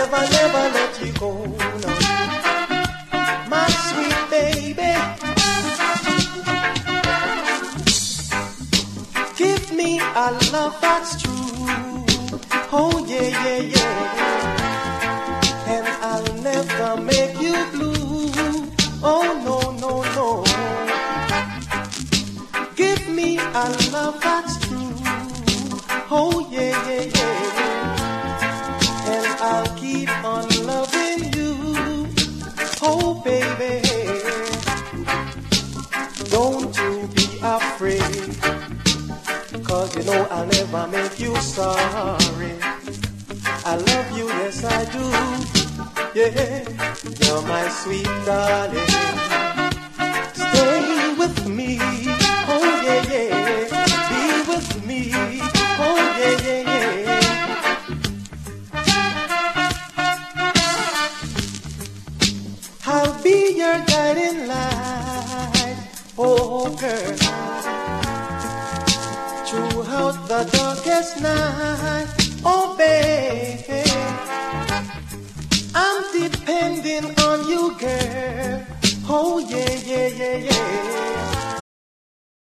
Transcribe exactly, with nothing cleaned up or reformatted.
never, never let you go. No. My sweet baby, give me a love that's true. Oh yeah, yeah, yeah. And I'll never make you blue. Oh no, no, no. Give me a love that's true. Oh yeah, yeah, yeah. And I'll keep on loving you. Oh baby, don't you be afraid, 'cause you know I'll never make you sorry. I love you, yes I do. Yeah, you're my sweet darling. Stay with me, oh yeah, yeah. Be with me, oh yeah, yeah, yeah. I'll be your guiding light, oh girl. Throughout the darkest night, oh baby, I'm depending on you, girl. Oh yeah, yeah, yeah, yeah.